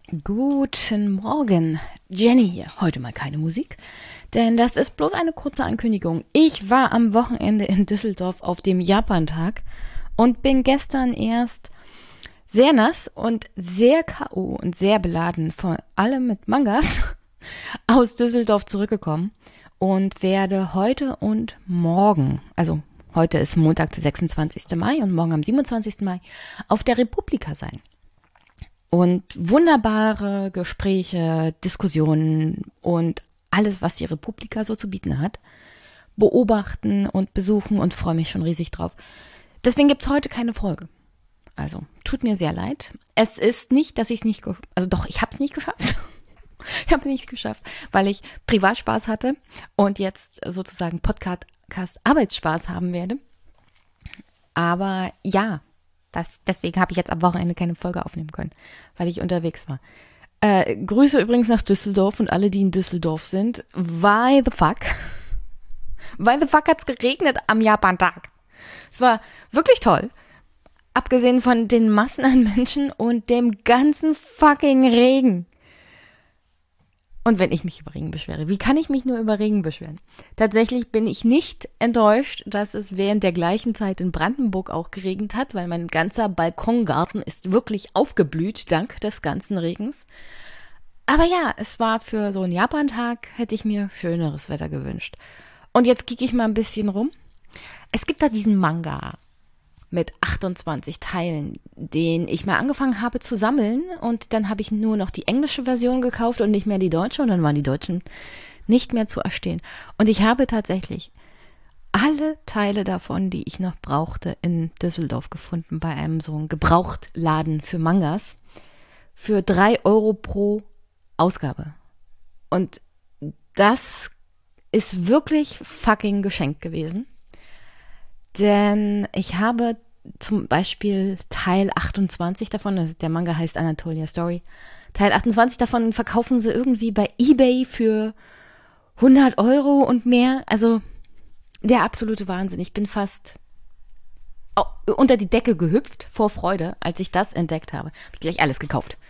Guten Morgen, Jenny hier. Heute mal keine Musik, denn das ist bloß eine kurze Ankündigung. Ich war am Wochenende in Düsseldorf auf dem Japantag und bin gestern erst sehr nass und sehr K.O. und sehr beladen, vor allem mit Mangas, aus Düsseldorf zurückgekommen und werde heute und morgen, also heute ist Montag, der 26. Mai und morgen am 27. Mai, auf der Republika sein. Und wunderbare Gespräche, Diskussionen und alles, was die Republika so zu bieten hat, beobachten und besuchen und freue mich schon riesig drauf. Deswegen gibt's heute keine Folge. Also, tut mir sehr leid. Es ist nicht, dass ich es nicht, also doch, ich habe es nicht geschafft. Ich habe es nicht geschafft, weil ich Privatspaß hatte und jetzt sozusagen Podcast-Arbeitsspaß haben werde. Aber ja, deswegen habe ich jetzt am Wochenende keine Folge aufnehmen können, weil ich unterwegs war. Grüße übrigens nach Düsseldorf und alle, die in Düsseldorf sind. Why the fuck? Why the fuck hat's geregnet am Japantag? Es war wirklich toll. Abgesehen von den Massen an Menschen und dem ganzen fucking Regen. Und wenn ich mich über Regen beschwere, wie kann ich mich nur über Regen beschweren? Tatsächlich bin ich nicht enttäuscht, dass es während der gleichen Zeit in Brandenburg auch geregnet hat, weil mein ganzer Balkongarten ist wirklich aufgeblüht dank des ganzen Regens. Aber ja, es war für so einen Japantag, hätte ich mir schöneres Wetter gewünscht. Und jetzt kicke ich mal ein bisschen rum. Es gibt da diesen Manga mit 28 Teilen, den ich mal angefangen habe zu sammeln und dann habe ich nur noch die englische Version gekauft und nicht mehr die deutsche und dann waren die deutschen nicht mehr zu erstehen. Und ich habe tatsächlich alle Teile davon, die ich noch brauchte, in Düsseldorf gefunden, bei einem so einem Gebrauchtladen für Mangas für 3 Euro pro Ausgabe. Und das ist wirklich fucking geschenkt gewesen. Denn ich habe zum Beispiel Teil 28 davon, also der Manga heißt Anatolia Story, Teil 28 davon verkaufen sie irgendwie bei eBay für 100 Euro und mehr. Also der absolute Wahnsinn. Ich bin fast unter die Decke gehüpft vor Freude, als ich das entdeckt habe. Hab ich gleich alles gekauft.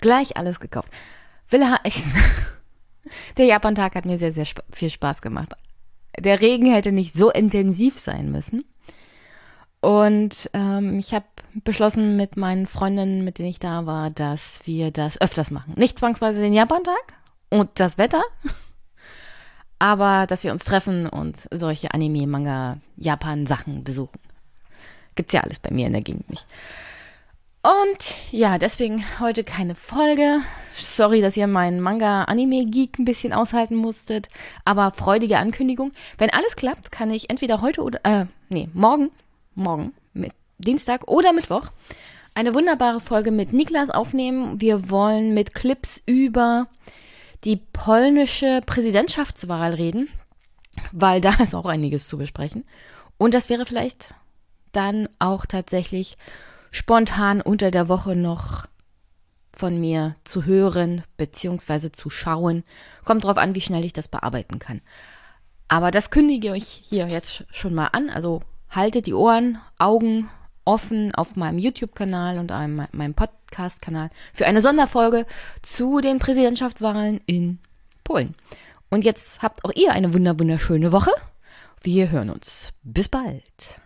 Der Japantag hat mir sehr, sehr viel Spaß gemacht. Der Regen hätte nicht so intensiv sein müssen. Und ich habe beschlossen mit meinen Freundinnen, mit denen ich da war, dass wir das öfters machen. Nicht zwangsweise den Japantag und das Wetter, aber dass wir uns treffen und solche Anime, Manga, Japan-Sachen besuchen. Gibt's ja alles bei mir in der Gegend nicht. Und ja, deswegen heute keine Folge. Sorry, dass ihr meinen Manga-Anime-Geek ein bisschen aushalten musstet, aber freudige Ankündigung. Wenn alles klappt, kann ich entweder heute oder, morgen, mit Dienstag oder Mittwoch, eine wunderbare Folge mit Niklas aufnehmen. Wir wollen mit Clips über die polnische Präsidentschaftswahl reden, weil da ist auch einiges zu besprechen. Und das wäre vielleicht dann auch tatsächlich spontan unter der Woche noch von mir zu hören bzw. zu schauen. Kommt drauf an, wie schnell ich das bearbeiten kann. Aber das kündige ich hier jetzt schon mal an. Also haltet die Ohren, Augen offen auf meinem YouTube-Kanal und meinem Podcast-Kanal für eine Sonderfolge zu den Präsidentschaftswahlen in Polen. Und jetzt habt auch ihr eine wunderschöne Woche. Wir hören uns. Bis bald.